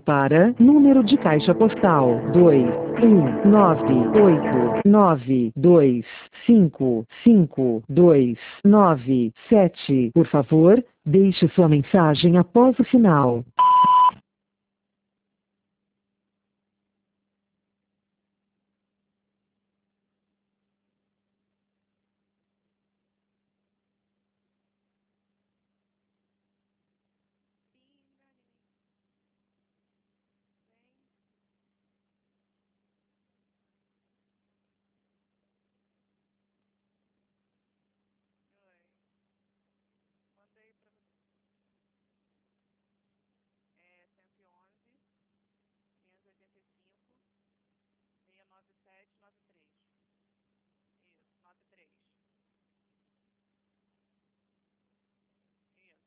para número de caixa postal 21989255297. Por favor, deixe sua mensagem após o sinal.